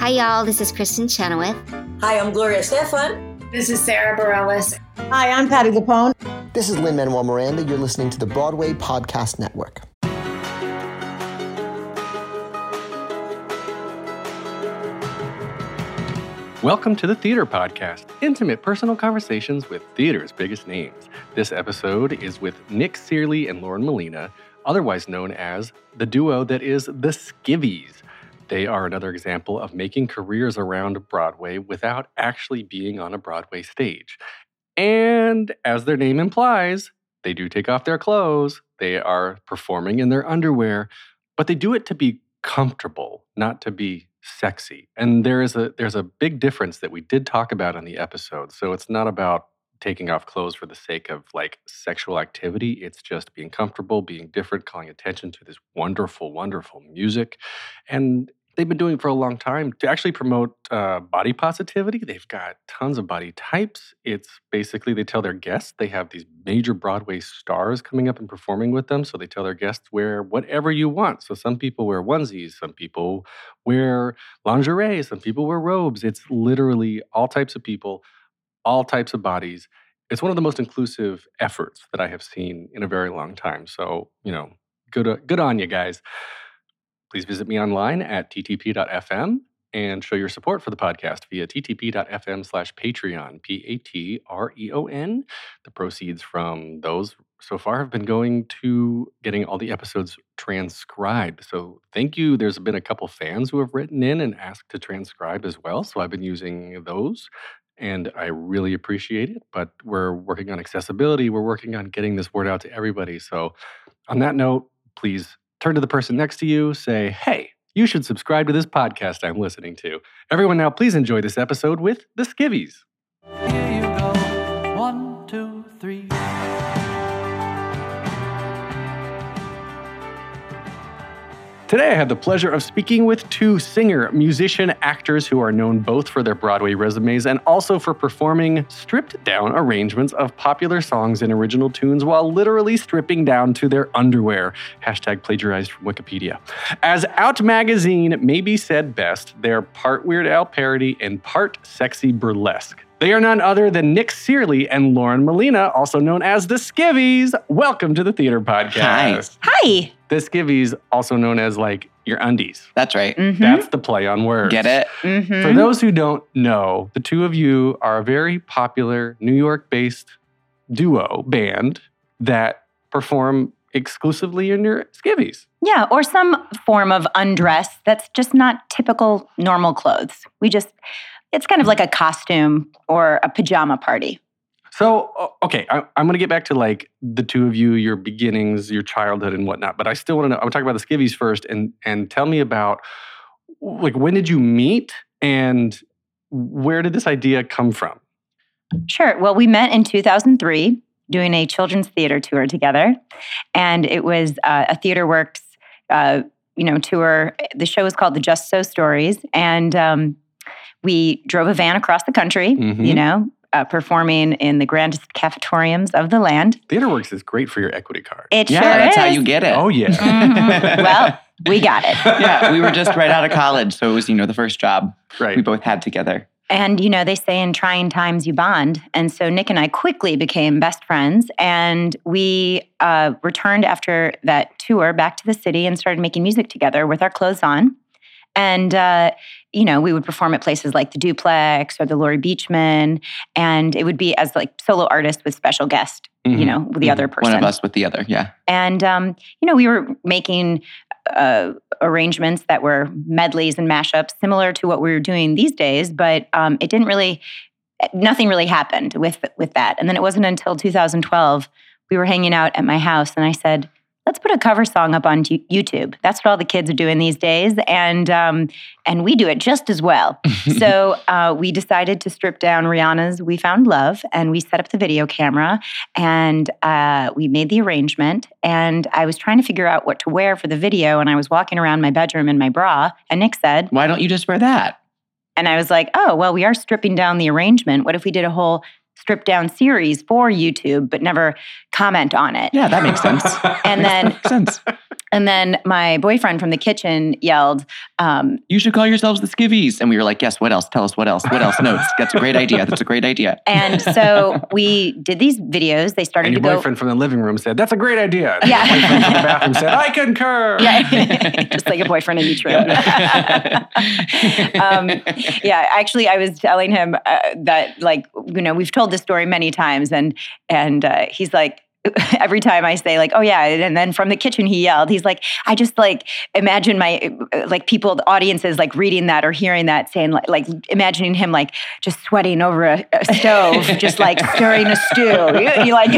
Hi, y'all. This is Kristen Chenoweth. Hi, I'm Gloria Estefan. This is Sarah Bareilles. Hi, I'm Patti LuPone. This is Lin-Manuel Miranda. You're listening to the Broadway Podcast Network. Welcome to the Theater Podcast, intimate personal conversations with theater's biggest names. This episode is with Nick Searley and Lauren Molina, otherwise known as the duo that is the Skivvies. They are another example of making careers around Broadway without actually being on a Broadway stage. And as their name implies, they do take off their clothes. They are performing in their underwear, but they do it to be comfortable, not to be sexy. And there's a big difference that we did talk about on the episode. So it's not about taking off clothes for the sake of like sexual activity. It's just being comfortable, being different, calling attention to this wonderful, wonderful music. And they've been doing it for a long time to actually promote body positivity. They've got tons of body types. It's basically, they tell their guests, they have these major Broadway stars coming up and performing with them. So they tell their guests, wear whatever you want. So some people wear onesies, some people wear lingerie, some people wear robes. It's literally all types of people, all types of bodies. It's one of the most inclusive efforts that I have seen in a very long time. So, good on you guys. Please visit me online at ttp.fm and show your support for the podcast via ttp.fm/Patreon, Patreon. The proceeds from those so far have been going to getting all the episodes transcribed. So thank you. There's been a couple fans who have written in and asked to transcribe as well. So I've been using those and I really appreciate it. But we're working on accessibility. We're working on getting this word out to everybody. So on that note, please turn to the person next to you, say, hey, you should subscribe to this podcast I'm listening to. Everyone now, please enjoy this episode with the Skivvies. Here you go. 1, 2, 3. Today I have the pleasure of speaking with two singer, musician, actors who are known both for their Broadway resumes and also for performing stripped-down arrangements of popular songs and original tunes while literally stripping down to their underwear. # plagiarized from Wikipedia. As Out Magazine maybe said best, they're part Weird Al parody and part sexy burlesque. They are none other than Nick Searley and Lauren Molina, also known as the Skivvies. Welcome to the Theater Podcast. Hi. The Skivvies, also known as like your undies. That's right. Mm-hmm. That's the play on words. Get it? Mm-hmm. For those who don't know, the two of you are a very popular New York-based duo band that perform exclusively in your skivvies. Yeah, or some form of undress that's just not typical normal clothes. It's kind of like a costume or a pajama party. So, okay, I'm going to get back to like the two of you, your beginnings, your childhood and whatnot. But I still want to know, I'm talking about the Skivvies first and tell me about like when did you meet and where did this idea come from? Sure. Well, we met in 2003 doing a children's theater tour together. And it was a TheaterWorks, tour. The show was called The Just So Stories. And we drove a van across the country, performing in the grandest cafetoriums of the land. TheaterWorks is great for your equity card. It sure that's is. how you get it. Oh, yeah. Mm-hmm. Well, we got it. Yeah, we were just right out of college, so it was, the first job Right. we both had together. And, they say in trying times you bond. And so Nick and I quickly became best friends. And we returned after that tour back to the city and started making music together with our clothes on. And, we would perform at places like the Duplex or the Laurie Beachman. And it would be as like solo artists with special guest, with the other person. One of us with the other, yeah. And, we were making arrangements that were medleys and mashups similar to what we were doing these days. But nothing really happened with that. And then it wasn't until 2012, we were hanging out at my house and I said, let's put a cover song up on YouTube. That's what all the kids are doing these days. And we do it just as well. So we decided to strip down Rihanna's We Found Love and we set up the video camera and we made the arrangement. And I was trying to figure out what to wear for the video. And I was walking around my bedroom in my bra. And Nick said, why don't you just wear that? And I was like, oh, well, we are stripping down the arrangement. What if we did a whole stripped down series for YouTube, but never comment on it? Yeah, that makes sense. And then makes sense. And then my boyfriend from the kitchen yelled, You should call yourselves the Skivvies. And we were like, yes, what else? Tell us what else? What else? No, that's a great idea. That's a great idea. And so we did these videos. They started And to your go. boyfriend from the living room said, that's a great idea. And Yeah. your boyfriend from the bathroom said, I concur. Yeah, just like a boyfriend in each room. Yeah, actually, I was telling him that, like, we've told this story many times, and he's like, every time I say like, oh yeah, and then from the kitchen he yelled, he's like, I just like imagine my people, the audiences like reading that or hearing that, saying like imagining him like just sweating over a stove, just like stirring a stew. You like,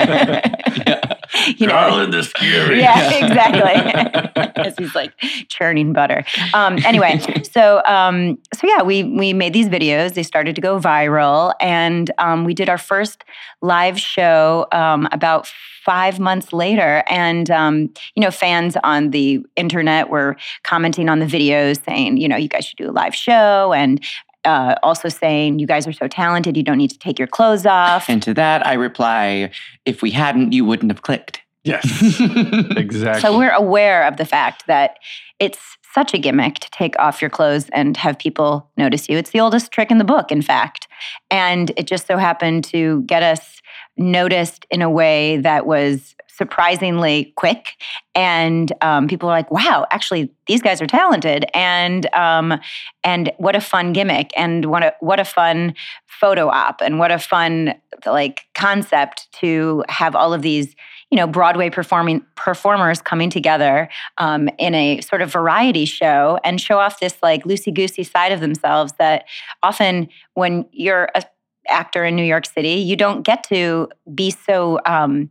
Garland the Scary. Yeah, exactly. As he's like churning butter. Anyway, so yeah, we made these videos. They started to go viral, and we did our first live show about 5 months later. And fans on the internet were commenting on the videos, saying, you guys should do a live show, and also saying, you guys are so talented, you don't need to take your clothes off. And to that, I reply, if we hadn't, you wouldn't have clicked. Yes, exactly. So we're aware of the fact that it's such a gimmick to take off your clothes and have people notice you. It's the oldest trick in the book, in fact. And it just so happened to get us noticed in a way that was surprisingly quick. And people were like, wow, actually, these guys are talented. And what a fun gimmick, and what a fun photo op, and what a fun like concept to have all of these Broadway performers coming together in a sort of variety show and show off this like loosey-goosey side of themselves that often when you're an actor in New York City, you don't get to be so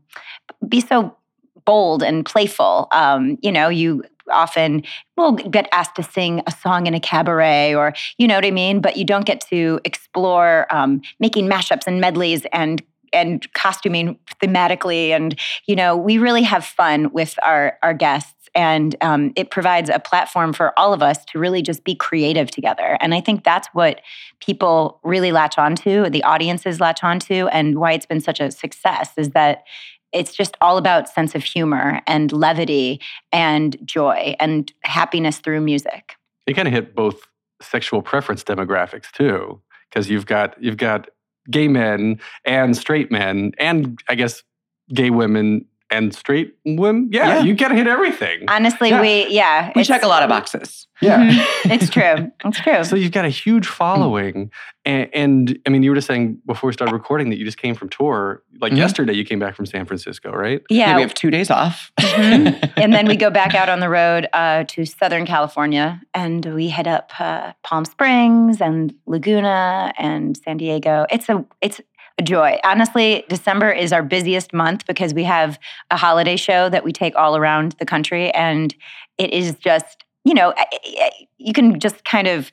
bold and playful. You often will get asked to sing a song in a cabaret, or you know what I mean, but you don't get to explore making mashups and medleys and costuming thematically. And, we really have fun with our guests. And it provides a platform for all of us to really just be creative together. And I think that's what people really latch onto, the audiences latch onto, and why it's been such a success is that it's just all about sense of humor and levity and joy and happiness through music. You kind of hit both sexual preference demographics too, because you've got gay men and straight men, and I guess gay women and straight women. Yeah. You gotta hit everything. Honestly, we check a lot of boxes. Yeah. Mm-hmm. It's true. It's true. So you've got a huge following. And I mean, you were just saying before we started recording that you just came from tour. Like yesterday, you came back from San Francisco, right? Yeah. We have 2 days off. Mm-hmm. And then we go back out on the road to Southern California, and we head up Palm Springs and Laguna and San Diego. It's a joy. Honestly, December is our busiest month because we have a holiday show that we take all around the country. And it is just, you can just kind of,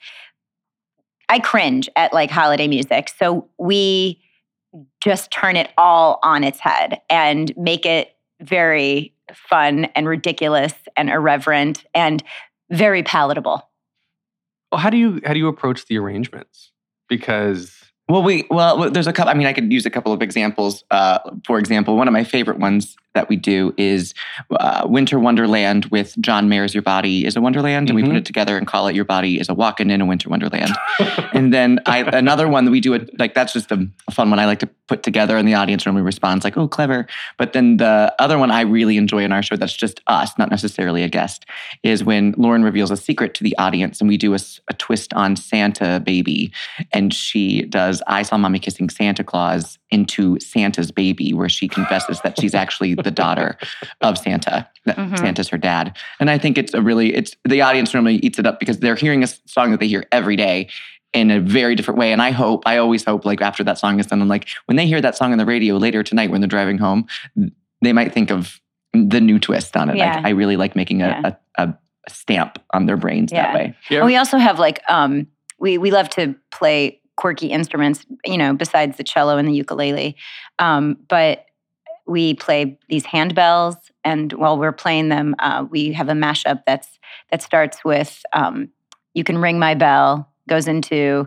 I cringe at like holiday music. So we just turn it all on its head and make it very fun and ridiculous and irreverent and very palatable. Well, how do you approach the arrangements? Because Well, there's a couple. I mean, I could use a couple of examples. For example, one of my favorite ones that we do is Winter Wonderland with John Mayer's Your Body is a Wonderland, and we put it together and call it Your Body is a Walkin' in a Winter Wonderland. And then another one that we do, that's just a fun one I like to put together, and the audience normally responds like, oh, clever. But then the other one I really enjoy in our show that's just us, not necessarily a guest, is when Lauren reveals a secret to the audience, and we do a twist on Santa Baby, and she does I Saw Mommy Kissing Santa Claus into Santa's Baby, where she confesses that she's actually the daughter of Santa, that Santa's her dad. And I think it's the audience normally eats it up because they're hearing a song that they hear every day in a very different way. And I always hope like after that song is done, I'm like, when they hear that song on the radio later tonight when they're driving home, they might think of the new twist on it. Yeah. I really like making a stamp on their brains that way. Yeah. And we also have like, we love to play quirky instruments, besides the cello and the ukulele. But we play these handbells, and while we're playing them, we have a mashup that starts with "You Can Ring My Bell," goes into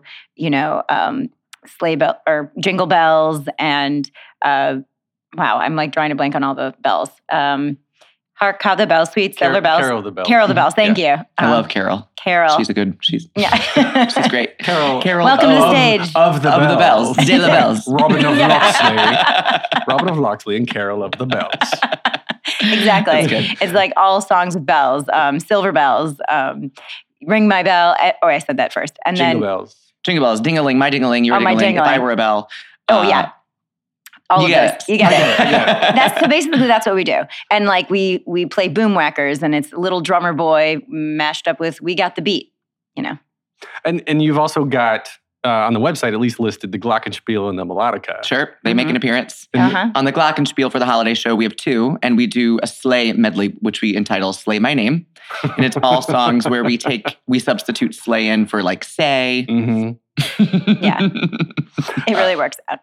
sleigh bell or jingle bells, and wow, I'm like drawing a blank on all the bells. Hark How the Bells, Sweet Silver Bells. Carol the Bells. Carol the Bells, thank you. I love Carol. Carol. She's yeah. she's great. Carol. Welcome to the stage. Of the Bells. De la Bells. Robin of Locksley. Robin of Locksley and Carol of the Bells. Exactly. It's like all songs of bells, silver bells, ring my bell. I said that first. And Jingle then bells. Jingle bells, ding-a-ling, my ding-a-ling, your my ding-a-ling, if ding-a-ling. I were a bell. Yeah. All of get those. it. You get it. I get it. So basically that's what we do. And like we play boom whackers and it's Little Drummer Boy mashed up with We Got the Beat, you know. And you've also got, on the website, at least listed the Glockenspiel and the Melodica. Sure, they make an appearance. Uh-huh. On the Glockenspiel for the holiday show, we have 2, and we do a sleigh medley, which we entitle Slay My Name. And it's all songs where we substitute sleigh in for like say. Mm-hmm. Yeah. It really works out.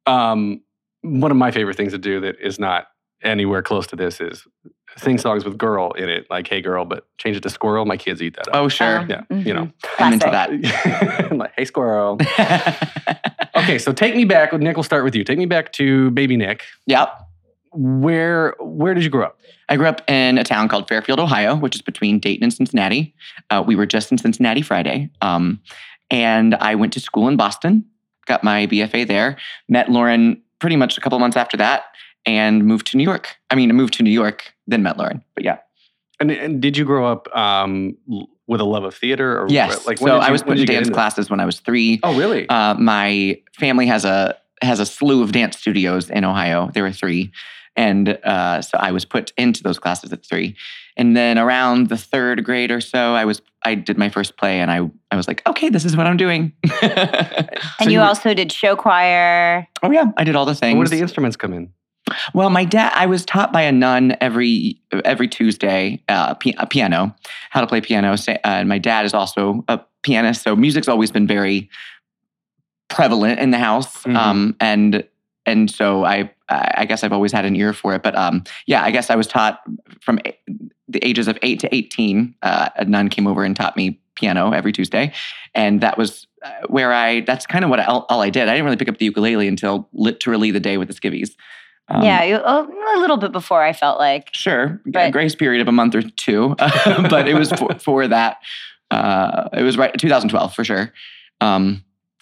One of my favorite things to do that is not anywhere close to this is sing songs with girl in it, like Hey Girl, but change it to squirrel. My kids eat that up. Oh, sure. Yeah, you know. I'm into Classic. that. I'm like, hey, squirrel. Okay, so take me back. Nick, we'll start with you. Take me back to baby Nick. Yep. Where did you grow up? I grew up in a town called Fairfield, Ohio, which is between Dayton and Cincinnati. We were just in Cincinnati Friday. And I went to school in Boston, got my BFA there, met Lauren pretty much a couple months after that, and moved to New York. I moved to New York, then met Lauren. But yeah. And did you grow up with a love of theater? Or Yes. Like, I was put in dance classes when I was 3. Oh, really? My family has a slew of dance studios in Ohio. There were 3. And so I was put into those classes at 3. And then around the 3rd grade or so, I did my first play and I was like, okay, this is what I'm doing. And you also did show choir. Oh yeah, I did all the things. Where did the instruments come in? Well, my dad, I was taught by a nun every Tuesday, piano, how to play piano. And my dad is also a pianist. So music's always been very prevalent in the house. Mm-hmm. And so I guess I've always had an ear for it. But yeah, I guess I was taught from the ages of 8 to 18. A nun came over and taught me piano every Tuesday. And that was that's kind of what all I did. I didn't really pick up the ukulele until literally the day with the skivvies. A little bit before I felt like. Sure. But, a grace period of a month or 2. But it was for that. It was right 2012 for sure. And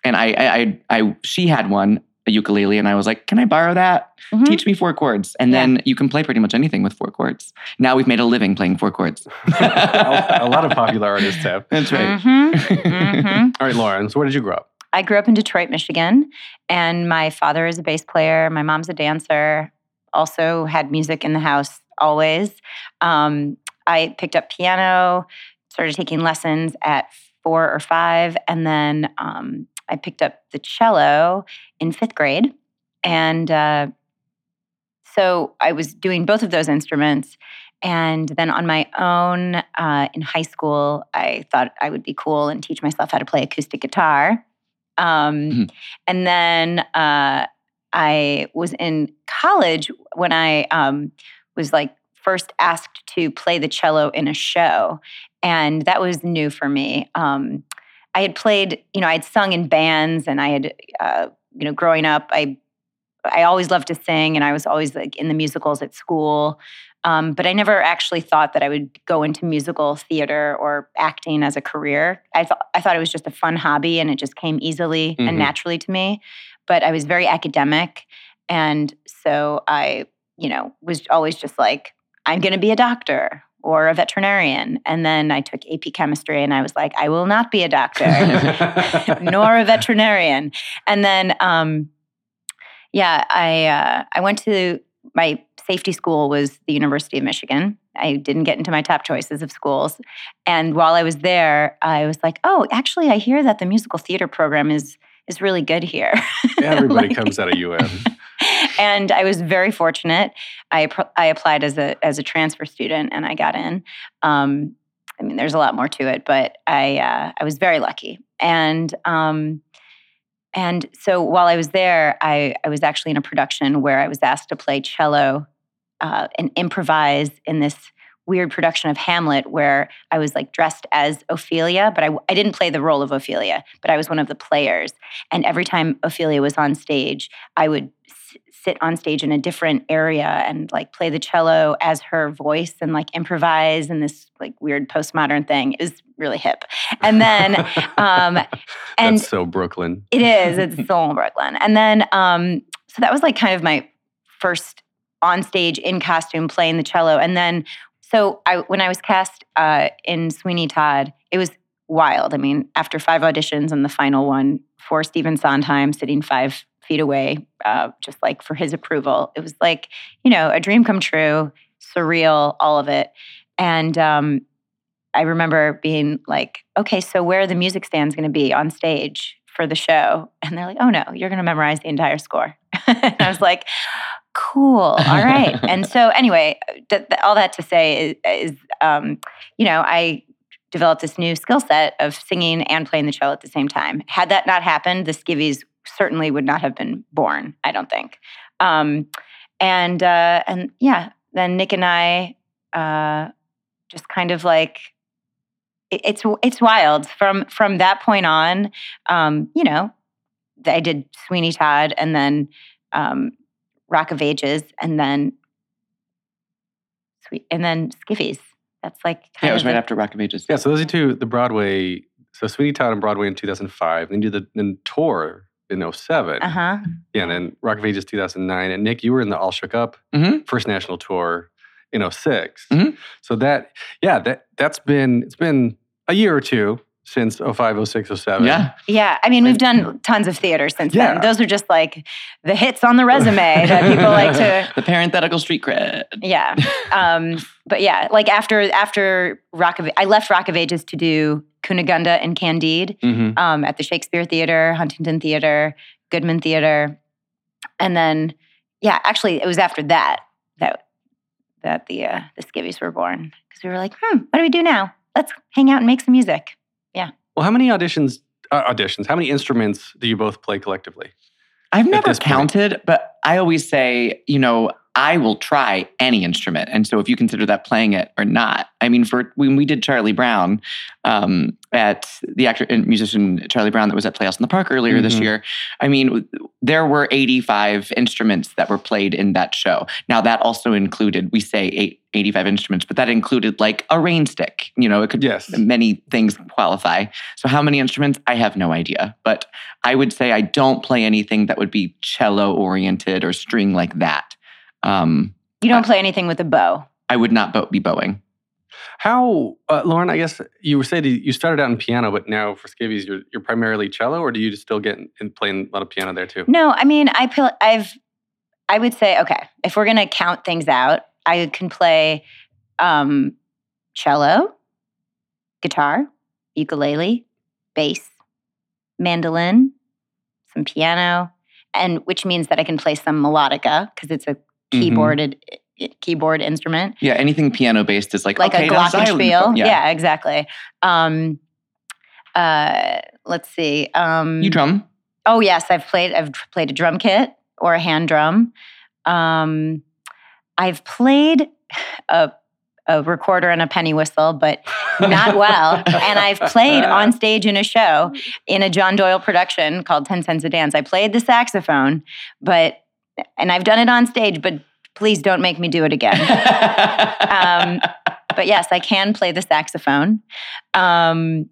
she had one, a ukulele, and I was like, can I borrow that? Mm-hmm. Teach me 4 chords. And then you can play pretty much anything with 4 chords. Now we've made a living playing 4 chords. A lot of popular artists have. That's right. Mm-hmm. All right, Lauren, so where did you grow up? I grew up in Detroit, Michigan, and my father is a bass player. My mom's a dancer, also had music in the house always. I picked up piano, started taking lessons at 4 or 5, and then I picked up the cello in 5th grade. And so I was doing both of those instruments. And then on my own in high school, I thought I would be cool and teach myself how to play acoustic guitar. And then I was in college when I was like first asked to play the cello in a show. And that was new for me. I had played, I had sung in bands and I had, growing up, I always loved to sing and I was always like in the musicals at school. But I never actually thought that I would go into musical theater or acting as a career. I thought it was just a fun hobby and it just came easily and naturally to me. But I was very academic. And so I, was always just like, I'm going to be a doctor or a veterinarian. And then I took AP chemistry and I was like, I will not be a doctor nor a veterinarian. And then, I went to my safety school was the University of Michigan. I didn't get into my top choices of schools. And while I was there, I was like, oh, actually, I hear that the musical theater program is really good here. Everybody comes out of UM. And I was very fortunate. I applied as a transfer student and I got in. There's a lot more to it, but I was very lucky. And so while I was there, I was actually in a production where I was asked to play cello and improvise in this weird production of Hamlet where I was like dressed as Ophelia, but I didn't play the role of Ophelia, but I was one of the players. And every time Ophelia was on stage, I would sit on stage in a different area and like play the cello as her voice and like improvise in this like weird postmodern thing. It was really hip. And then, and That's so Brooklyn. it is, it's so Brooklyn. And then, so that was like kind of my first on stage in costume playing the cello. And then, so when I was cast in Sweeney Todd, it was wild. I mean, after 5 auditions and the final one for Stephen Sondheim sitting 5 feet away, just like for his approval. It was like, a dream come true, surreal, all of it. And I remember being like, okay, so where are the music stands going to be on stage for the show? And they're like, oh no, you're going to memorize the entire score. And I was like, cool, all right. And so anyway, all that to say is I developed this new skill set of singing and playing the cello at the same time. Had that not happened, the Skivvies certainly would not have been born, I don't think. And then Nick and I just kind of like, it's wild. From that point on, I did Sweeney Todd and then Rock of Ages and then Skivvies. That's like it was right after Rock of Ages. Yeah, so those are two, the Broadway, so Sweeney Todd on Broadway in 2005, then you did the tour in 2007. Uh-huh. Yeah, and then Rock of Ages 2009. And Nick, you were in the All Shook Up first national tour in 2006. Mm-hmm. So it's been a year or two since 2005, 2006, 2007. Yeah. Yeah. I mean, we've done tons of theater since Yeah. then. Those are just like the hits on the resume that people like to. The parenthetical street cred. Yeah. But yeah, like after I left Rock of Ages to do Cunegunda and Candide at the Shakespeare Theater, Huntington Theater, Goodman Theater. And then, yeah, actually it was after that the Skivvies were born. Because we were like, what do we do now? Let's hang out and make some music. Yeah. Well, how many how many instruments do you both play collectively? I've never counted, but I always say, I will try any instrument. And so if you consider that playing it or not, I mean, when we did Charlie Brown at the actor and musician Charlie Brown that was at Playhouse in the Park earlier this year, I mean, there were 85 instruments that were played in that show. Now that also included, we say 85 instruments, but that included like a rain stick. It could, many things qualify. So how many instruments? I have no idea. But I would say I don't play anything that would be cello oriented or string like that. You don't play anything with a bow? I would not be bowing. How, Lauren, I guess you were saying you started out in piano, but now for Skivvies, you're primarily cello, or do you still get and play a lot of piano there too? No, I mean, I would say, okay, if we're going to count things out, I can play cello, guitar, ukulele, bass, mandolin, some piano, and which means that I can play some melodica because it's a keyboard instrument. Yeah, anything piano based is like a glockenspiel. Yeah, exactly. Let's see. You drum? Oh yes, I've played a drum kit or a hand drum. I've played a recorder and a penny whistle, but not well. And I've played on stage in a show in a John Doyle production called 10 Cents a Dance. I played the saxophone, and I've done it on stage, but please don't make me do it again. But yes, I can play the saxophone. I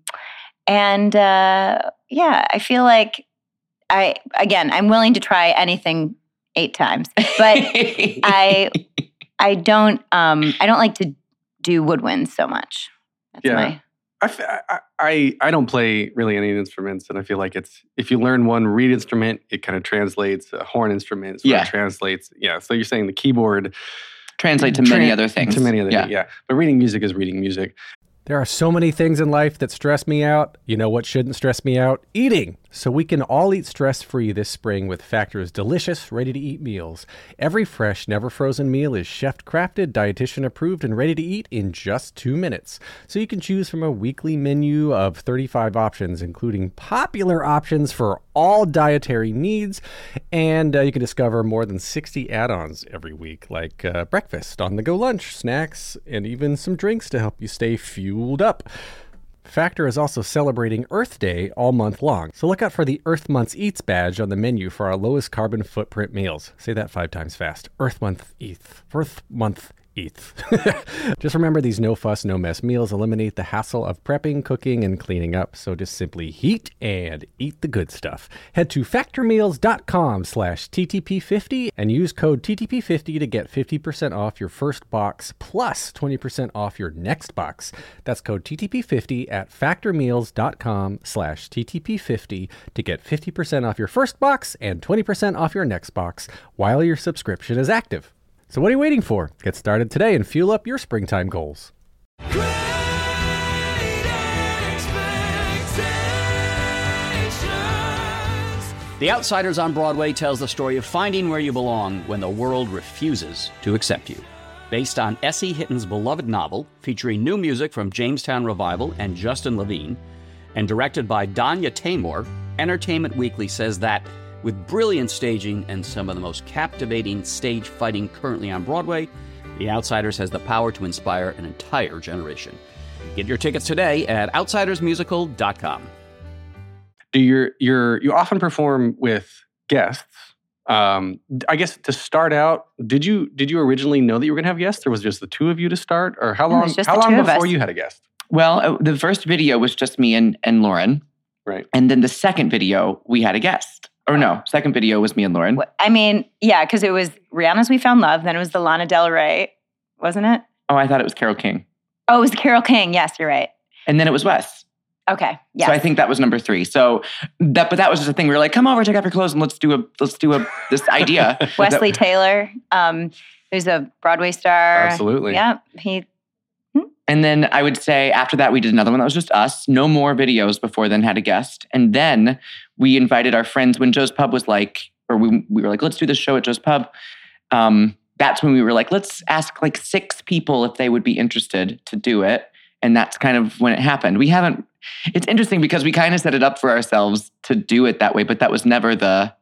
feel like I'm willing to try anything 8 times, but I don't like to do woodwinds so much. That's I don't play really any instruments, and I feel like if you learn one reed instrument, it kind of translates. A horn instrument translates. Yeah, so you're saying the keyboard translate to many other things. To many other things, yeah. But reading music is reading music. There are so many things in life that stress me out. You know what shouldn't stress me out? Eating. So we can all eat stress-free this spring with Factor's delicious, ready-to-eat meals. Every fresh, never-frozen meal is chef-crafted, dietitian-approved, and ready to eat in just 2 minutes. So you can choose from a weekly menu of 35 options, including popular options for all dietary needs. And you can discover more than 60 add-ons every week, like breakfast, on-the-go lunch, snacks, and even some drinks to help you stay fueled up. Factor is also celebrating Earth Day all month long, so look out for the Earth Month Eats badge on the menu for our lowest carbon footprint meals. Say that 5 times fast. Earth Month Eats. Earth Month Eats. Just remember, these no fuss, no mess meals eliminate the hassle of prepping, cooking, and cleaning up, so just simply heat and eat the good stuff. Head to factormeals.com/TTP50 and use code TTP50 to get 50% off your first box plus 20% off your next box. That's code TTP50 at factormeals.com/TTP50 to get 50% off your first box and 20% off your next box while your subscription is active. So what are you waiting for? Get started today and fuel up your springtime goals. The Outsiders on Broadway tells the story of finding where you belong when the world refuses to accept you. Based on S.E. Hitton's beloved novel, featuring new music from Jamestown Revival and Justin Levine, and directed by Danya Taymor, Entertainment Weekly says that with brilliant staging and some of the most captivating stage fighting currently on Broadway, The Outsiders has the power to inspire an entire generation. Get your tickets today at outsidersmusical.com. You often perform with guests. I guess to start out, did you originally know that you were going to have guests, or was it just the two of you to start, or how long before you had a guest? Well, the first video was just me and Lauren. Right. And then the second video, we had a guest. Or no, second video was me and Lauren. I mean, yeah, because it was Rihanna's We Found Love, then it was the Lana Del Rey, wasn't it? Oh, I thought it was Carole King. Oh, it was Carole King. Yes, you're right. And then it was Wes. Okay. Yes. So I think that was number 3. So that was just a thing. We were like, come over, take off your clothes, and let's do this idea. Wesley Taylor, who's a Broadway star. Absolutely. Yeah. And then I would say after that, we did another one that was just us. No more videos before then had a guest. And then we invited our friends when Joe's Pub was like, or we were like, let's do this show at Joe's Pub. That's when we were like, let's ask like 6 people if they would be interested to do it. And that's kind of when it happened. It's interesting because we kind of set it up for ourselves to do it that way, but that was never the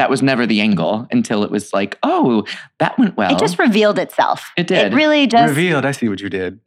angle until it was like, oh, that went well. It just revealed itself. It did. It really just revealed. I see what you did.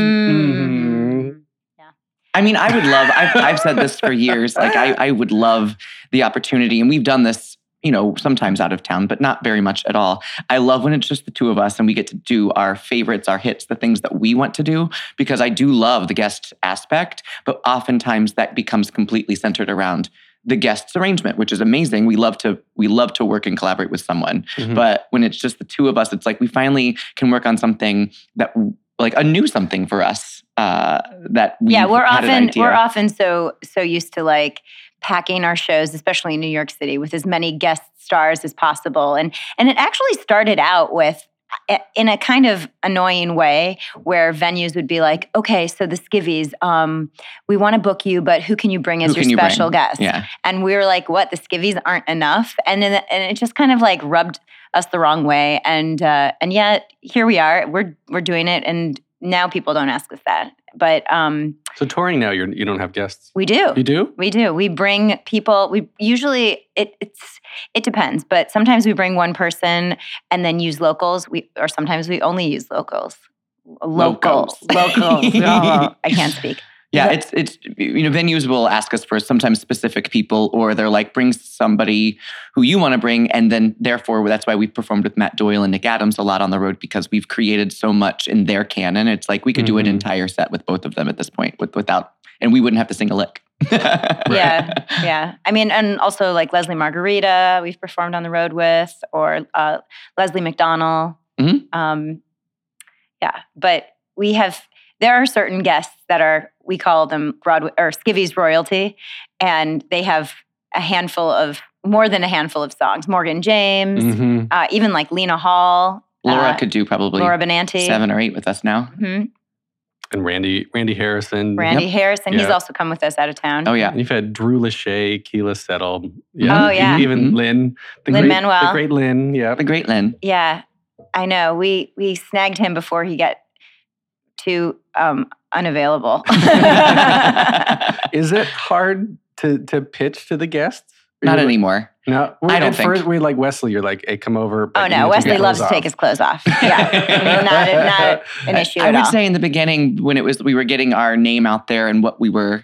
Mm-hmm. Yeah. I mean, I would love, I've said this for years, like I would love the opportunity, and we've done this, sometimes out of town, but not very much at all. I love when it's just the two of us and we get to do our favorites, our hits, the things that we want to do, because I do love the guest aspect, but oftentimes that becomes completely centered around the guest's arrangement, which is amazing. We love to work and collaborate with someone. Mm-hmm. But when it's just the two of us, it's like we finally can work on something that, like a new something for us, that we we're often so used to like packing our shows, especially in New York City, with as many guest stars as possible. And it actually started out with, in a kind of annoying way, where venues would be like, okay, so the Skivvies, we want to book you, but who can you bring as your special guest? Yeah. And we were like, what, the Skivvies aren't enough? And it just kind of like rubbed us the wrong way. And yet here we are, we're doing it. And now people don't ask us that. But so touring now, you don't have guests. We do. You do? We do. We bring people. We usually it depends, but sometimes we bring one person and then use locals. Or sometimes we only use locals. Locals. Oh, I can't speak. Yeah, it's venues will ask us for sometimes specific people, or they're like, bring somebody who you want to bring, and then therefore that's why we've performed with Matt Doyle and Nick Adams a lot on the road, because we've created so much in their canon. It's like we could do an entire set with both of them at this point without, and we wouldn't have to sing a lick. Yeah. I mean, and also like Leslie Margarita, we've performed on the road with, or Leslie McDonnell. Mm-hmm. But there are certain guests that we call them Broadway or Skivvies royalty, and they have more than a handful of songs. Morgan James, even like Lena Hall. Laura could do probably Laura Benanti. 7 or 8 with us now. Mm-hmm. And Randy Harrison. Harrison, he's also come with us out of town. Oh, yeah. And you've had Drew Lachey, Keela Settle. Yeah. Oh, yeah. Even Lynn. Lin-Manuel. The great Lynn, yeah. The great Lynn. Yeah, I know. We snagged him before he got too unavailable. Is it hard to pitch to the guests? Not anymore. No, I don't at think. first we like Wesley. You're like, hey, come over. Oh no, Wesley loves to take his clothes off. Yeah, not an issue I at would all. say in the beginning when we were getting our name out there and what we were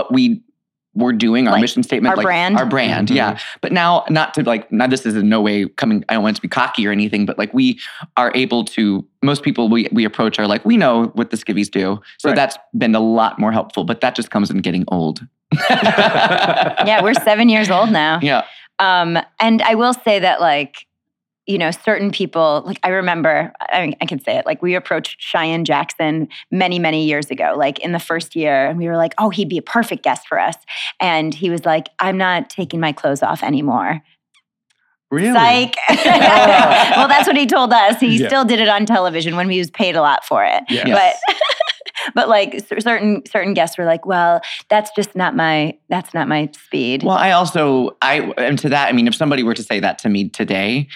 doing, our Like, mission statement, our brand? Our brand, Mm-hmm. yeah. But now, now this is in no way coming, I don't want it to be cocky or anything, but like we are able to, most people we approach are like, we know what the Skivvies do. So Right. that's been a lot more helpful, but that just comes in getting old. Yeah, we're 7 years old now. Yeah. And I will say that, like, certain people, like I remember, I can say it, like we approached Cheyenne Jackson many, many years ago, like in the first year, and we were like, oh, he'd be a perfect guest for us. And he was like, I'm not taking my clothes off anymore. Really? Psych. Well, that's what he told us. He Yeah. still did it on television when he was paid a lot for it. Yes. But like certain guests were like, well, that's not my speed. Well, and to that, I mean, if somebody were to say that to me today,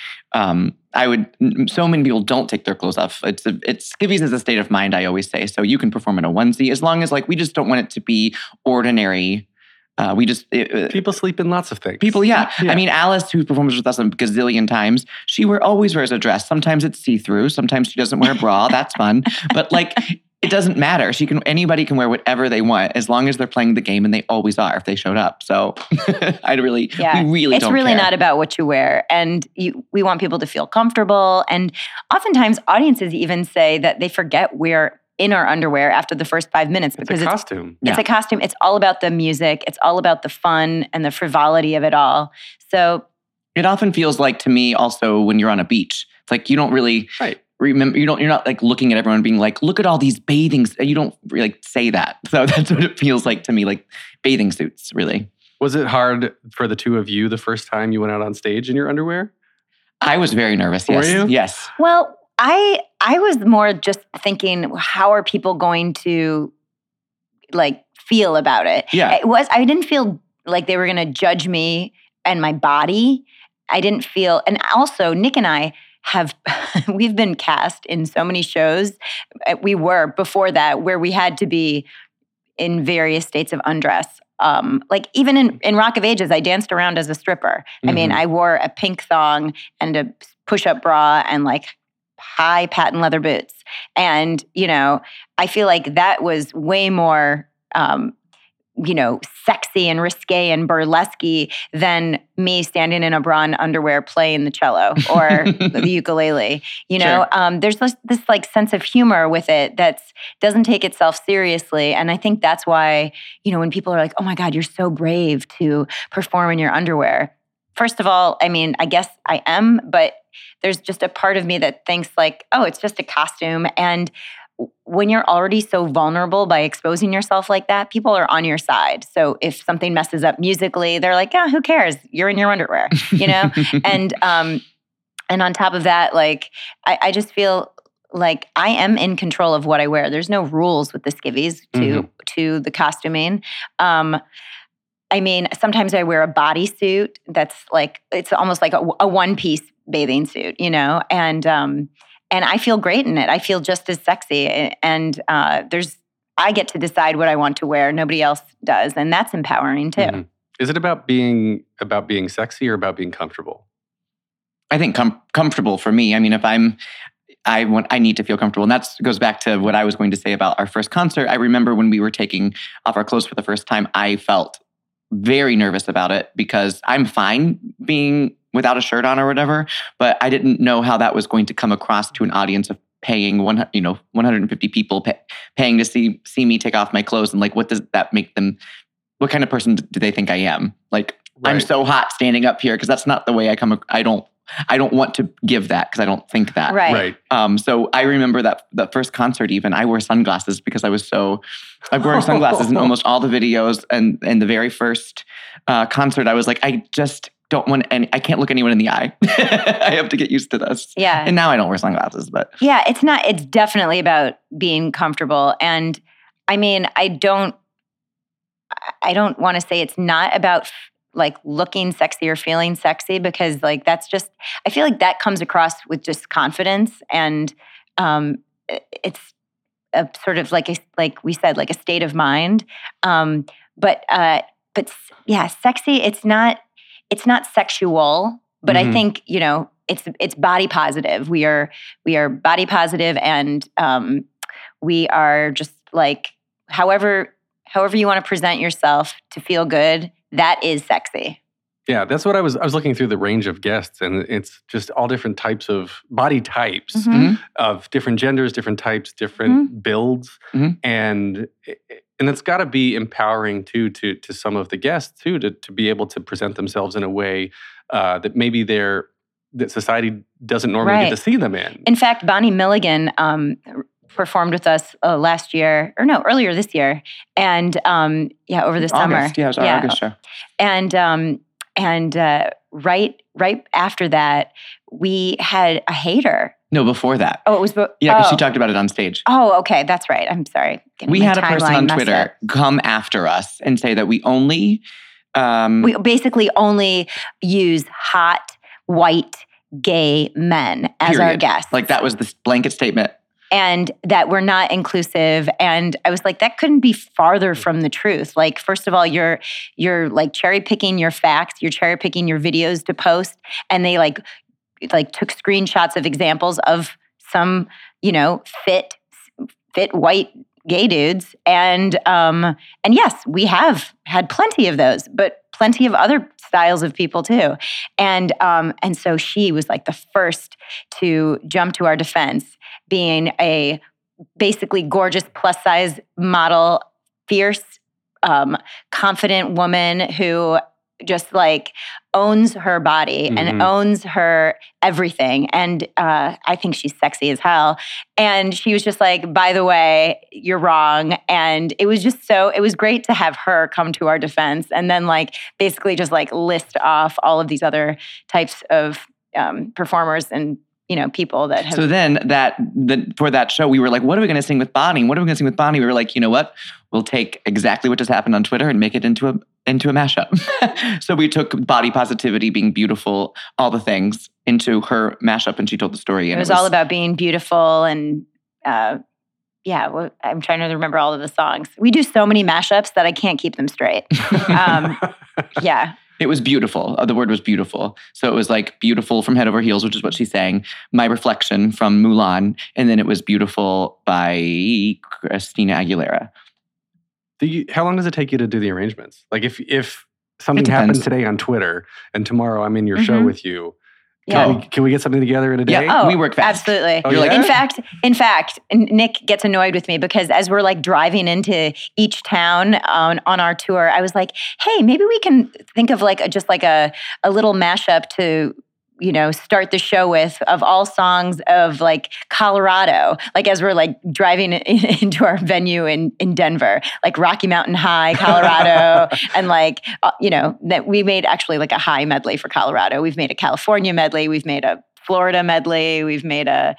so many people don't take their clothes off. Skivvies is a state of mind, I always say. So you can perform in a onesie as long as like, we just don't want it to be ordinary. People sleep in lots of things. People, yeah. I mean, Alice, who performs with us a gazillion times, she always wears a dress. Sometimes it's see-through. Sometimes she doesn't wear a bra. That's fun. But like, it doesn't matter. Anybody can wear whatever they want as long as they're playing the game, and they always are if they showed up. So we really It's don't really care. not about what you wear. And we want people to feel comfortable. And oftentimes audiences even say that they forget we're in our underwear after the first 5 minutes because it's a costume. It's a costume. It's all about the music. It's all about the fun and the frivolity of it all. So it often feels like to me also when you're on a beach, it's like you don't really remember, you're not like looking at everyone being like, look at all these bathing, you don't really like say that. So that's what it feels like to me, like bathing suits, really. Was it hard for the two of you the first time you went out on stage in your underwear? I was very nervous. Were Yes. you? Yes. well, I was more just thinking, how are people going to like feel about it? Yeah. I didn't feel like they were going to judge me and my body. I didn't feel, and also Nick and I we've been cast in so many shows. We were before that where we had to be in various states of undress. Like even in Rock of Ages, I danced around as a stripper. I mean, I wore a pink thong and a push-up bra and like high patent leather boots. And, I feel like that was way more, sexy and risque and burlesque than me standing in a bra and underwear playing the cello or the ukulele. Sure. There's this like sense of humor with it that doesn't take itself seriously. And I think that's why, when people are like, oh my God, you're so brave to perform in your underwear. First of all, I mean, I guess I am, but there's just a part of me that thinks like, oh, it's just a costume. And when you're already so vulnerable by exposing yourself like that, people are on your side. So if something messes up musically, they're like, yeah, who cares? You're in your underwear, And on top of that, like, I just feel like I am in control of what I wear. There's no rules with the Skivvies to the costuming. I mean, sometimes I wear a bodysuit that's like, it's almost like a one-piece bathing suit, and I feel great in it. I feel just as sexy. And I get to decide what I want to wear. Nobody else does. And that's empowering too. Mm-hmm. Is it about being sexy or about being comfortable? I think comfortable for me. I mean, if I need to feel comfortable. And that goes back to what I was going to say about our first concert. I remember when we were taking off our clothes for the first time, I felt very nervous about it because I'm fine being without a shirt on or whatever, but I didn't know how that was going to come across to an audience of paying 150 people paying to see me take off my clothes, and like, what does that make them? What kind of person do they think I am? Like, I'm so hot standing up here because that's not the way I come. I don't want to give that because I don't think that. Right. So I remember that the first concert, even I wore sunglasses because I was wearing sunglasses in almost all the videos, and the very first concert, I was like, I just don't want I can't look anyone in the eye. I have to get used to this. Yeah. And now I don't wear sunglasses, but yeah, it's definitely about being comfortable. And I mean, I don't want to say it's not about like looking sexy or feeling sexy, because like that's just, I feel like that comes across with just confidence, and it's a sort of like we said, like a state of mind. But yeah, sexy. It's it's not sexual, but I think, you know, it's body positive. We are body positive, and we are just like however you want to present yourself to feel good, that is sexy. Yeah, that's what I was looking through the range of guests, and it's just all different types of body types of different genders, different types, different builds, and it's got to be empowering too to some of the guests too to be able to present themselves in a way that maybe that society doesn't normally get to see them in. In fact, Bonnie Milligan performed with us earlier this year, and over the summer. August, yeah, it was our August show. And right after that, we had a hater. No, before that. Oh, it was. Because she talked about it on stage. Oh, okay, that's right. I'm sorry. We had a person on Twitter come after us and say that we basically only use hot white gay men as our guests. Like that was the blanket statement. And that we're not inclusive. And I was like, that couldn't be farther from the truth. Like, first of all, you're like cherry picking your facts, you're cherry picking your videos to post, and they like took screenshots of examples of some, you know, fit white gay dudes. And yes, we have had plenty of those, but plenty of other styles of people too. And so she was like the first to jump to our defense, being a basically gorgeous plus size model, fierce, confident woman who just like owns her body and owns her everything. And I think she's sexy as hell. And she was just like, by the way, you're wrong. And it was great to have her come to our defense and then like basically just like list off all of these other types of performers and, you know, people that have. So then for that show, we were like, what are we going to sing with Bonnie? What are we going to sing with Bonnie? We were like, you know what? We'll take exactly what just happened on Twitter and make it into a mashup. So we took body positivity, being beautiful, all the things into her mashup, and she told the story. And it was all about being beautiful and I'm trying to remember all of the songs. We do so many mashups that I can't keep them straight. Yeah. It was beautiful. The word was beautiful. So it was like beautiful from Head Over Heels, which is what she sang. My Reflection from Mulan. And then it was Beautiful by Christina Aguilera. How long does it take you to do the arrangements? Like if something happened today on Twitter and tomorrow I'm in your show with you, can we get something together in a day? Yeah, we work fast. Absolutely. Oh, you're like, in fact, Nick gets annoyed with me because as we're like driving into each town on our tour, I was like, hey, maybe we can think of like just like a little mashup to, you know, start the show with of all songs of like Colorado, like as we're like driving into our venue in Denver, like Rocky Mountain High, Colorado. And like, you know, that we made actually like a high medley for Colorado. We've made a California medley. We've made a Florida medley. We've made a,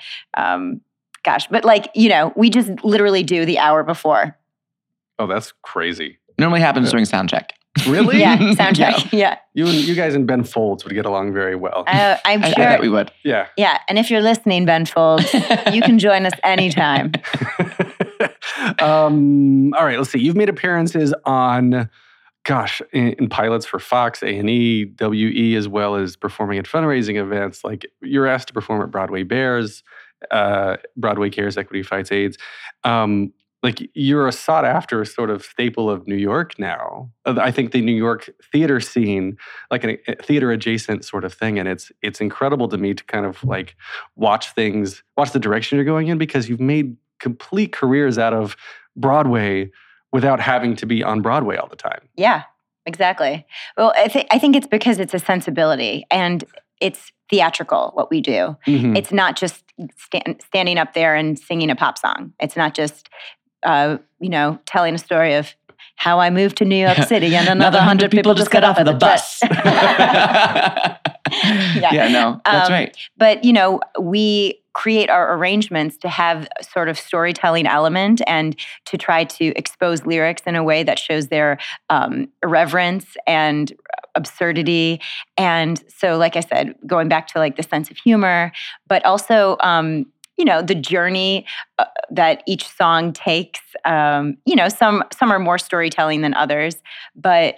but like, you know, we just literally do the hour before. Oh, that's crazy. Normally happens during sound check. Really? Yeah, sound check. Yeah. You guys and Ben Folds would get along very well. I'm sure. I bet we would. Yeah. Yeah. And if you're listening, Ben Folds, you can join us anytime. All right, let's see. You've made appearances on, in pilots for Fox, A&E, WE, as well as performing at fundraising events. Like you're asked to perform at Broadway Bears, Broadway Cares, Equity Fights AIDS. Like you're a sought after sort of staple of New York now. I think the New York theater scene, like a theater adjacent sort of thing. And it's incredible to me to kind of like watch the direction you're going in, because you've made complete careers out of Broadway without having to be on Broadway all the time. Yeah, exactly. Well, I think it's because it's a sensibility and it's theatrical, what we do. Mm-hmm. It's not just standing up there and singing a pop song. It's not just telling a story of how I moved to New York City and another 100 people just got off of the bus. Yeah, no, that's right. But, we create our arrangements to have a sort of storytelling element and to try to expose lyrics in a way that shows their irreverence and absurdity. And so, like I said, going back to like the sense of humor, but also the journey that each song takes. Some are more storytelling than others, but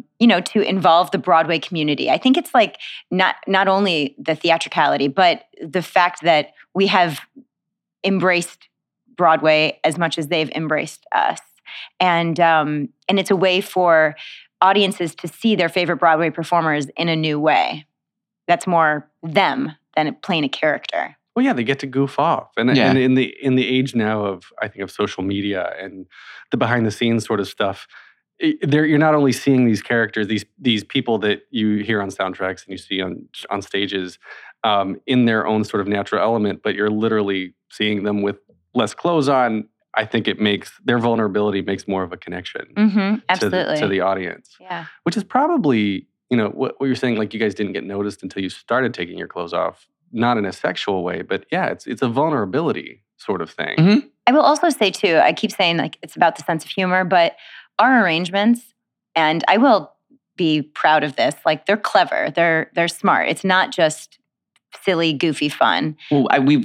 to involve the Broadway community. I think it's like not only the theatricality, but the fact that we have embraced Broadway as much as they've embraced us, and it's a way for audiences to see their favorite Broadway performers in a new way. That's more them than playing a character. Well, yeah, they get to goof off, and in the age now of, I think, of social media and the behind the scenes sort of stuff, you're not only seeing these characters, these people that you hear on soundtracks and you see on stages in their own sort of natural element, but you're literally seeing them with less clothes on. I think it makes their vulnerability makes more of a connection absolutely to the audience. Yeah, which is probably what you're saying. Like, you guys didn't get noticed until you started taking your clothes off. Not in a sexual way, but yeah, it's a vulnerability sort of thing. Mm-hmm. I will also say too, I keep saying like it's about the sense of humor, but our arrangements, and I will be proud of this, like they're clever, they're smart. It's not just silly, goofy fun. Well,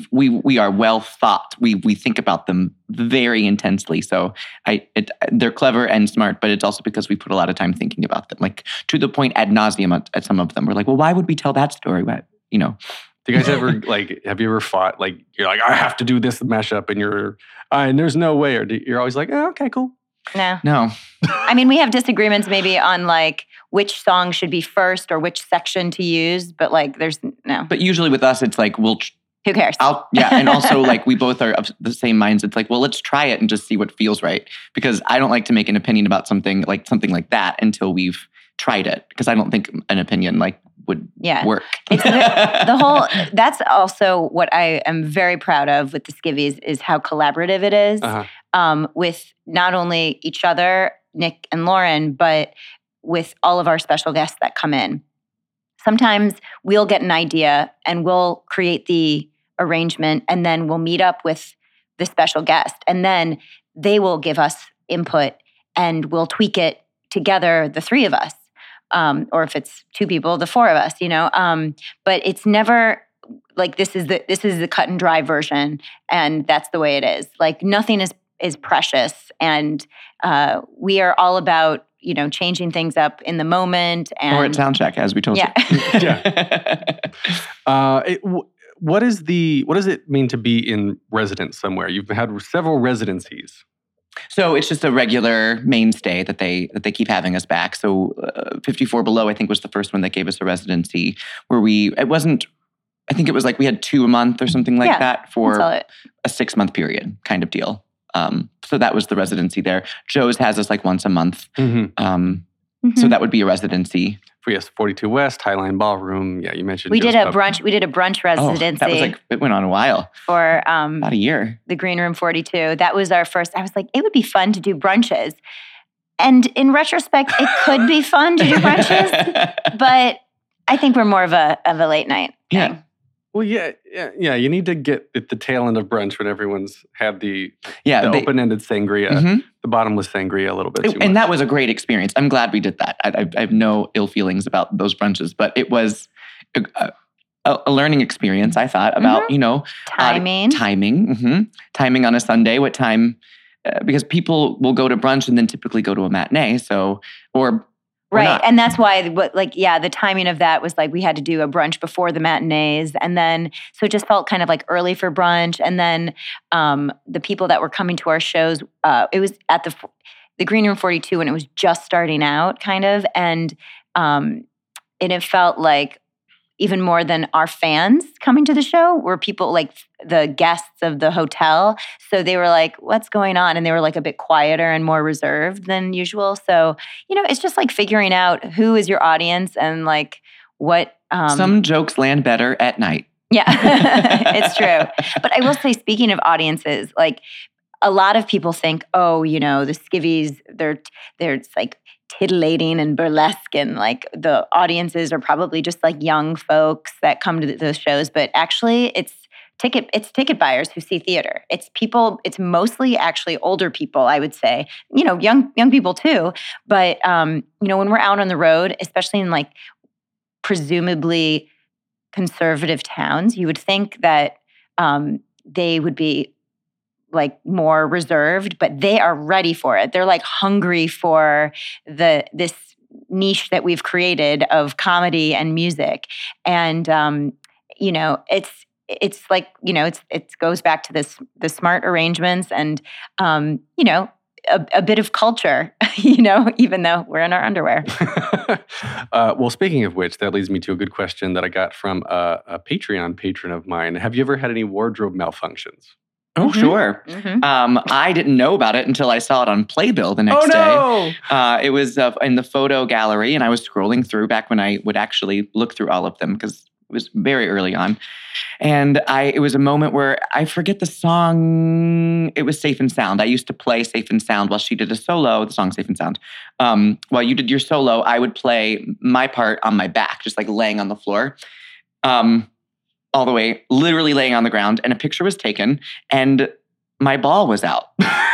we are well thought. We think about them very intensely. So they're clever and smart, but it's also because we put a lot of time thinking about them, like to the point ad nauseum at some of them. We're like, well, why would we tell that story? What, Do you guys ever have you ever fought, like, you're like, I have to do this mashup, and and there's no way, or you're always like, oh, okay, cool. No. I mean, we have disagreements maybe on like which song should be first or which section to use, but like there's no. But usually with us, it's like, who cares? And also like we both are of the same minds. It's like, well, let's try it and just see what feels right. Because I don't like to make an opinion about something like that until we've tried it. Because I don't think an opinion would work. It's the whole, that's also what I am very proud of with the Skivvies is how collaborative it is with not only each other, Nick and Lauren, but with all of our special guests that come in. Sometimes we'll get an idea and we'll create the arrangement, and then we'll meet up with the special guest, and then they will give us input and we'll tweak it together, the three of us. Or if it's two people, the four of us, but it's never like this is the cut and dry version, and that's the way it is. Like nothing is precious, and we are all about changing things up in the moment. And or at soundcheck, as we told you. What does it mean to be in residence somewhere? You've had several residencies. So it's just a regular mainstay that they keep having us back. So 54 Below, I think, was the first one that gave us a residency where I think it was like we had 2 a month or something like that for a 6-month period kind of deal. So that was the residency there. Joe's has us like once a month. So that would be a residency. For 42 West, Highline Ballroom. Yeah, you mentioned we did a brunch residency. That was it went on a while. For about a year. The Green Room 42. That was our first. I was like, it would be fun to do brunches. And in retrospect, it could be fun to do brunches, but I think we're more of a late night thing. Well, yeah. You need to get at the tail end of brunch when everyone's had the open-ended sangria, the bottomless sangria a little bit too much. And that was a great experience. I'm glad we did that. I have no ill feelings about those brunches, but it was a learning experience, I thought, about, timing on a Sunday, what time, because people will go to brunch and then typically go to a matinee, Right. Not. And that's why, the timing of that was like we had to do a brunch before the matinees. And then, so it just felt kind of like early for brunch. And then the people that were coming to our shows, it was at the Green Room 42 when it was just starting out, kind of. And it felt like even more than our fans coming to the show were people like the guests of the hotel. So they were like, what's going on? And they were like a bit quieter and more reserved than usual. So, it's just like figuring out who is your audience and like what. Some jokes land better at night. Yeah, it's true. But I will say, speaking of audiences, like a lot of people think, the Skivvies, they're like titillating and burlesque, and like the audiences are probably just like young folks that come to those shows. But actually, it's ticket buyers who see theater. It's mostly actually older people, I would say. Young people too. But when we're out on the road, especially in like presumably conservative towns, you would think that they would be like more reserved, but they are ready for it. They're like hungry for this niche that we've created of comedy and music. And, it's like, it goes back to the smart arrangements and, a bit of culture, even though we're in our underwear. Well, speaking of which, that leads me to a good question that I got from a Patreon patron of mine. Have you ever had any wardrobe malfunctions? Oh, sure. I didn't know about it until I saw it on Playbill the next day. It was in the photo gallery, and I was scrolling through back when I would actually look through all of them because it was very early on. And it was a moment where I forget the song. It was Safe and Sound. I used to play Safe and Sound while she did a solo, the song Safe and Sound. While you did your solo, I would play my part on my back, just like laying on the floor. All the way, literally laying on the ground, and a picture was taken, and my ball was out.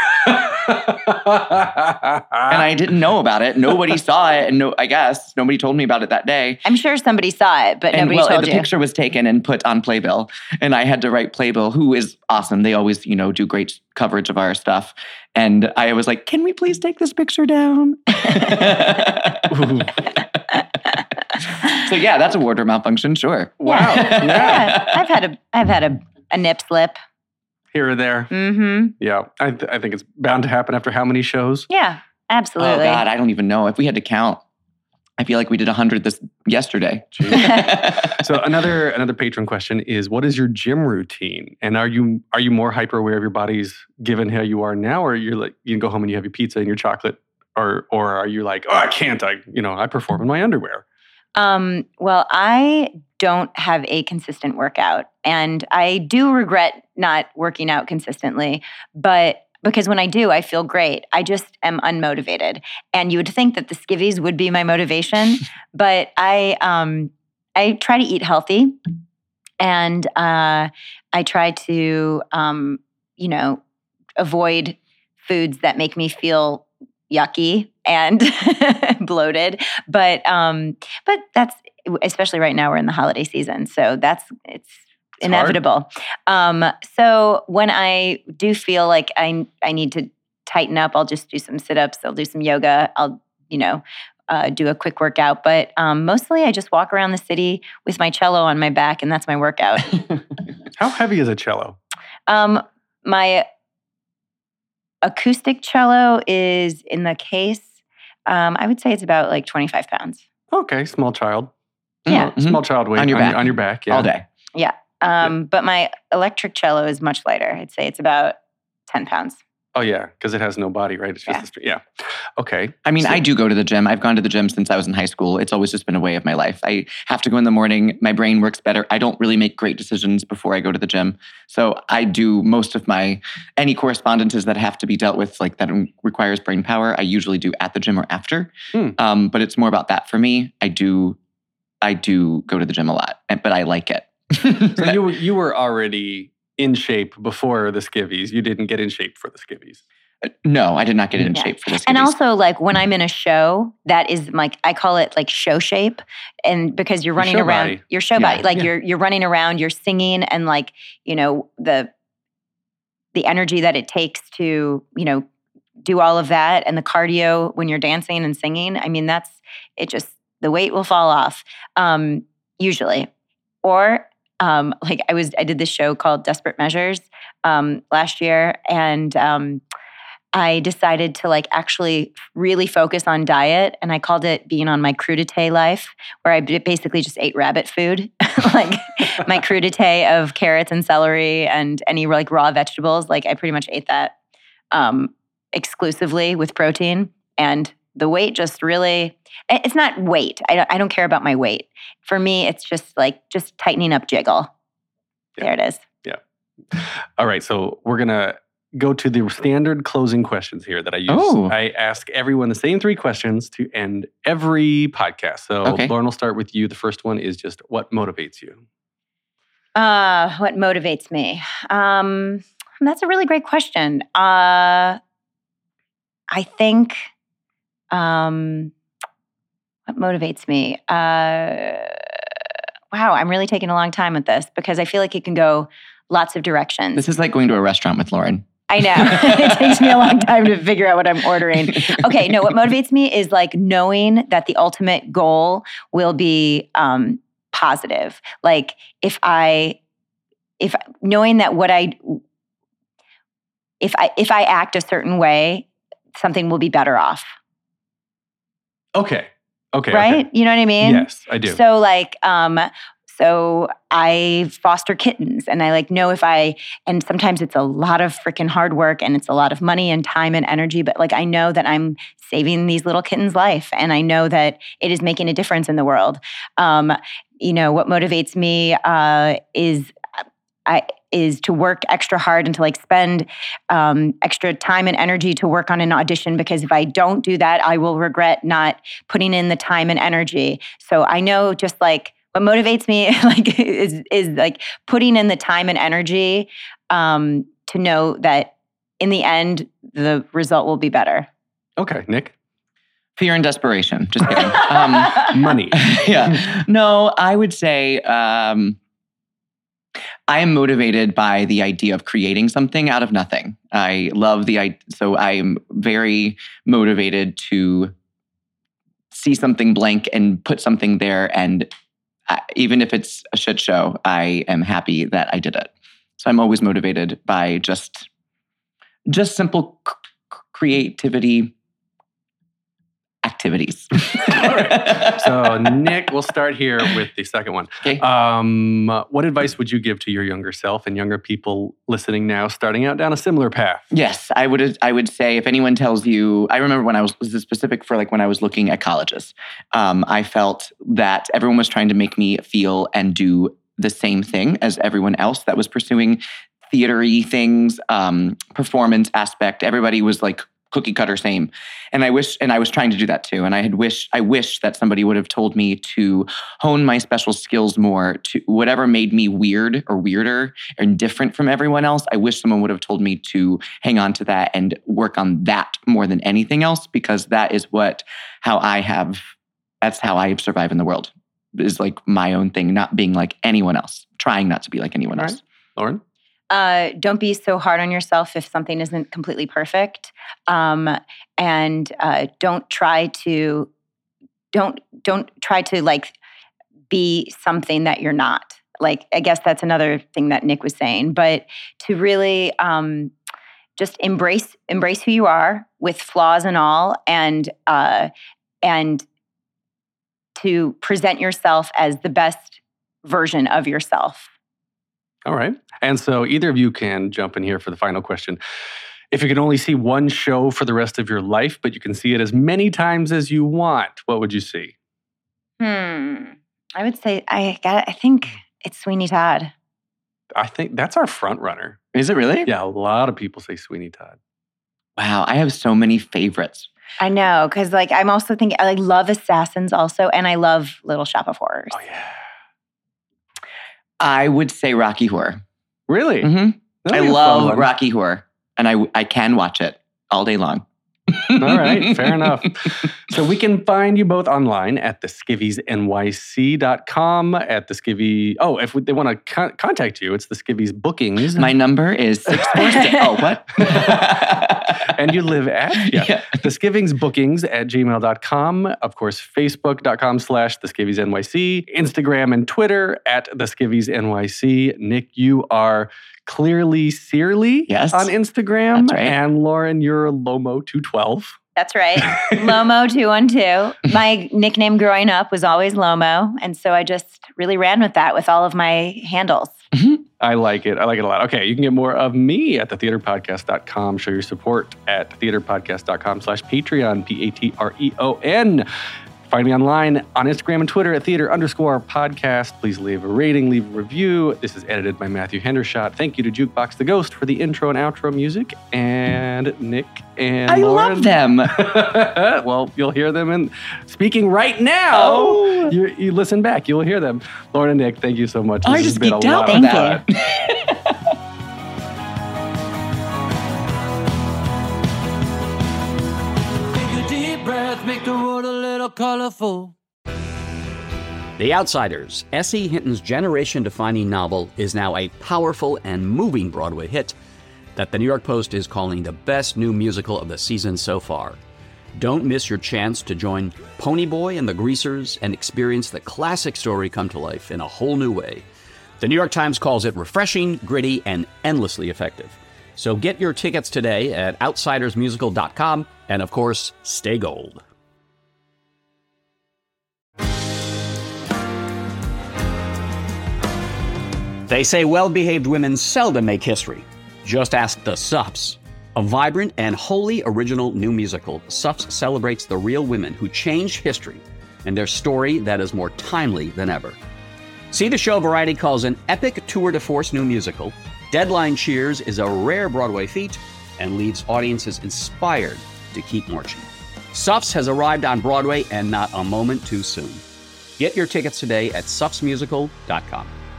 And I didn't know about it. Nobody saw it, and I guess nobody told me about it that day. I'm sure somebody saw it, but nobody told you. The picture was taken and put on Playbill, and I had to write Playbill, who is awesome. They always, do great coverage of our stuff. And I was like, can we please take this picture down? So yeah, that's a wardrobe malfunction, sure. Wow. Yeah. I've had a nip slip. Here or there. Mm-hmm. Yeah. I think it's bound to happen after how many shows? Yeah, absolutely. Oh God, I don't even know. If we had to count, I feel like we did 100 yesterday. So another patron question is, what is your gym routine? And are you more hyper aware of your bodies given how you are now, or you're like, you go home and you have your pizza and your chocolate, or are you like, oh, I can't, I perform in my underwear? Well, I don't have a consistent workout, and I do regret not working out consistently, but because when I do, I feel great. I just am unmotivated. And you would think that the skivvies would be my motivation, but I try to eat healthy, and I try to avoid foods that make me feel yucky and bloated. But that's, especially right now, we're in the holiday season, so it's inevitable. So when I do feel like I need to tighten up, I'll just do some sit-ups, I'll do some yoga, I'll do a quick workout. But mostly I just walk around the city with my cello on my back, and that's my workout. How heavy is a cello? My acoustic cello is in the case. I would say it's about like 25 pounds. Okay, small child. Yeah. Mm-hmm. Small child weight on your back. Yeah. All day. Yeah. But my electric cello is much lighter. I'd say it's about 10 pounds. Oh, yeah, because it has no body, right? It's just Okay. I mean, I do go to the gym. I've gone to the gym since I was in high school. It's always just been a way of my life. I have to go in the morning. My brain works better. I don't really make great decisions before I go to the gym. So I do most of any correspondences that have to be dealt with, like that requires brain power, I usually do at the gym or after. But it's more about that for me. I do go to the gym a lot, but I like it. So you were already in shape before the skivvies. You didn't get in shape for the skivvies. No, I did not get in shape for the skivvies. And also, like, when I'm in a show, that is like, I call it like show shape. And because you're running around, your show body, like you're running around, you're singing, and like, the energy that it takes to, do all of that, and the cardio when you're dancing and singing. I mean, the weight will fall off, usually. Or I did this show called Desperate Measures last year, and I decided to actually really focus on diet, and I called it being on my crudité life, where I basically just ate rabbit food, like my crudité of carrots and celery and any raw vegetables. Like I pretty much ate that exclusively with protein, and the weight just really, it's not weight. I don't care about my weight. For me, it's just tightening up jiggle. Yeah. There it is. Yeah. All right. So we're going to go to the standard closing questions here that I use. Oh. I ask everyone the same 3 questions to end every podcast. So Lauren, we'll start with you. The first one is just, what motivates you? What motivates me? That's a really great question. I think... what motivates me? Wow, I'm really taking a long time with this because I feel like it can go lots of directions. This is like going to a restaurant with Lauren. I know. It takes me a long time to figure out what I'm ordering. Okay, no, what motivates me is like knowing that the ultimate goal will be positive. Like if knowing that if I act a certain way, something will be better off. Okay. Right? You know what I mean? Yes, I do. So like, so I foster kittens and I like know and sometimes it's a lot of freaking hard work and it's a lot of money and time and energy, but like I know that I'm saving these little kittens' life and I know that it is making a difference in the world. What motivates me is to work extra hard and to like spend extra time and energy to work on an audition, because if I don't do that, I will regret not putting in the time and energy. So I know just like what motivates me like is like putting in the time and energy to know that in the end, the result will be better. Okay, Nick? Fear and desperation. Just kidding. Money. Yeah. No, I would say I am motivated by the idea of creating something out of nothing. I love so I am very motivated to see something blank and put something there, and even if it's a shit show, I am happy that I did it. So I'm always motivated by just simple creativity activities. All right. So Nick, we'll start here with the second one. Okay. What advice would you give to your younger self and younger people listening now, starting out down a similar path? Yes, I would say if anyone tells you, I remember when this is specific for like when I was looking at colleges, I felt that everyone was trying to make me feel and do the same thing as everyone else that was pursuing theater-y things, performance aspect. Everybody was like cookie cutter same. And I was trying to do that too. And I wish that somebody would have told me to hone my special skills more to whatever made me weird or weirder and different from everyone else. I wish someone would have told me to hang on to that and work on that more than anything else, because that is that's how I survive in the world, is like my own thing, not being like anyone else, trying not to be like anyone else. Lauren? Don't be so hard on yourself if something isn't completely perfect, and don't try to like be something that you're not. Like, I guess that's another thing that Nick was saying, but to really just embrace who you are with flaws and all, and to present yourself as the best version of yourself. All right. And so either of you can jump in here for the final question. If you could only see one show for the rest of your life, but you can see it as many times as you want, what would you see? I would say, I think it's Sweeney Todd. I think that's our front runner. Is it really? Yeah, a lot of people say Sweeney Todd. Wow, I have so many favorites. I know, because like I'm also thinking, I love Assassins also, and I love Little Shop of Horrors. Oh, yeah. I would say Rocky Horror. Really? Mm-hmm. I love Rocky Horror, and I can watch it all day long. All right, fair enough. So we can find you both online at theskivviesnyc.com, at the Skivvy. Oh, if they want to contact you, it's the Skivvies Bookings. My number is 646. Oh, what? And you live at? Yeah. The Skivvies Bookings at gmail.com. Of course, Facebook.com/theskivviesnyc. Instagram and Twitter at the Skivviesnyc. Nick, you are Clearly Searly on Instagram. That's right. And Lauren, you're Lomo212. That's right. Lomo212. My nickname growing up was always Lomo. And so I just really ran with that with all of my handles. Mm-hmm. I like it. I like it a lot. Okay, you can get more of me at thetheaterpodcast.com. Show your support at theaterpodcast.com/Patreon, Patreon. Find me online on Instagram and Twitter at theater_podcast. Please leave a rating, leave a review. This is edited by Matthew Hendershot. Thank you to Jukebox the Ghost for the intro and outro music. And Nick and Lauren. I love them. Well, you'll hear them in speaking right now. Oh. You listen back, you'll hear them. Lauren and Nick, thank you so much. I just geeked out. Thank you. Take a deep breath, make the world a little colorful. The Outsiders, S.E. Hinton's generation-defining novel, is now a powerful and moving Broadway hit that the New York Post is calling the best new musical of the season so far. Don't miss your chance to join Ponyboy and the Greasers and experience the classic story come to life in a whole new way. The New York Times calls it refreshing, gritty, and endlessly effective. So get your tickets today at outsidersmusical.com, and of course, stay gold. They say well-behaved women seldom make history. Just ask the Suffs. A vibrant and wholly original new musical, Suffs celebrates the real women who changed history and their story that is more timely than ever. See the show Variety calls an epic tour de force new musical. Deadline cheers is a rare Broadway feat and leaves audiences inspired to keep marching. Suffs has arrived on Broadway and not a moment too soon. Get your tickets today at suffsmusical.com.